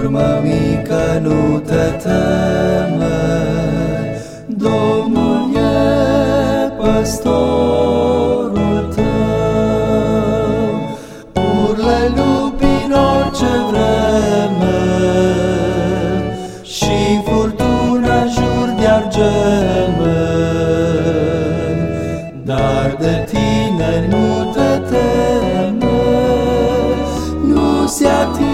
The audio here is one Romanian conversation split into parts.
Turmă mică, nu te teme, Domnul e păstorul tău. Urle lupi în orice vreme și furtuna jur de argeme, dar de tine nu te teme, nu se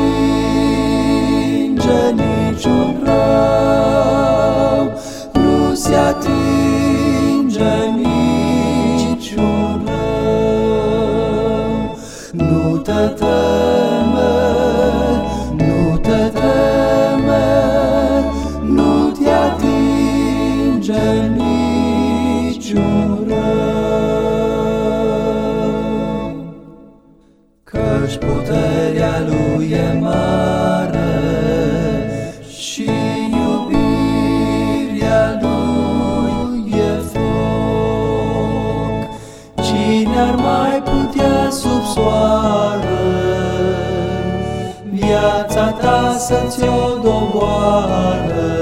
atinge niciun rău, nu se atinge niciun rău. Nu te teme, nu te teme, nu te atinge niciun rău, căci puterea Lui e mare și iubirea Lui e foc. Cine ar mai putea sub soare viața ta să-ți-o doboare,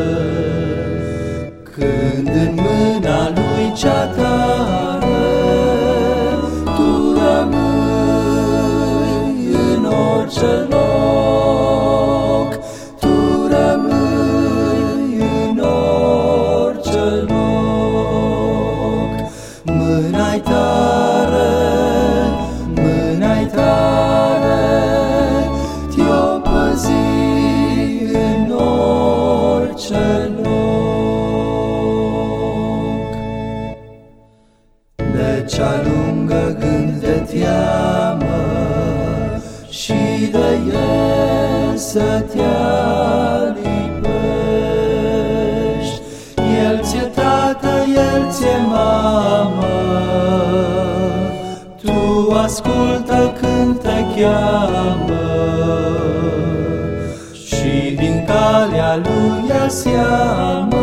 când în mâna Lui cea tare tu rămâi în orice loc, tu rămâi în orice loc. Mâna-i tare, mâna-i tare, te-o păzi în orice loc. Deci alungă gând de teamă și de el să te alipești. El ți-e tată, el ți-e mamă, tu ascultă când te cheamă și din calea Lui ia seamă.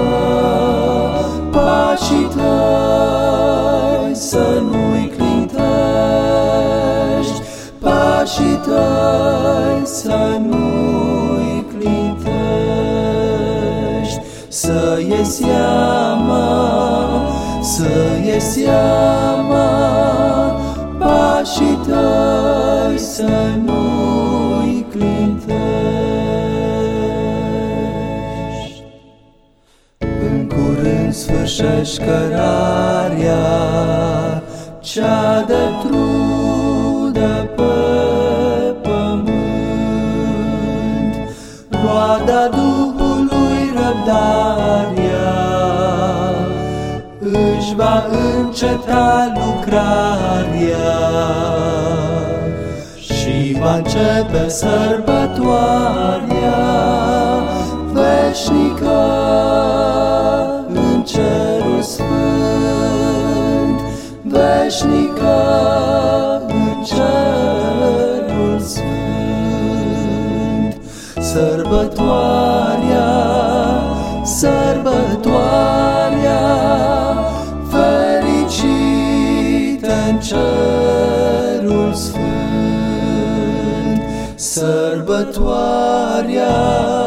Pașii tăi să nu-i clintești, pașii tăi să nu-i clintești. Să iei seama, să iei seama, pașii tăi să nu-i clintești. În curând sfârșești cărarea cea de trudă pe pământ, roada Duhului răbdarea își va înceta lucrarea și va începe sărbătoarea veșnică în cerul sfânt, veșnică în cerul sfânt. Sărbătoarea, sărbătoarea fericită în cerul sfânt. Sărbătoarea,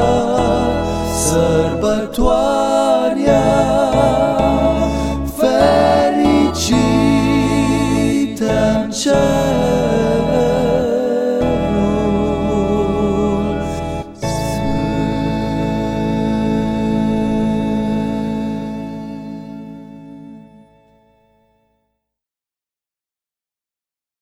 sărbătoarea fericită în cerul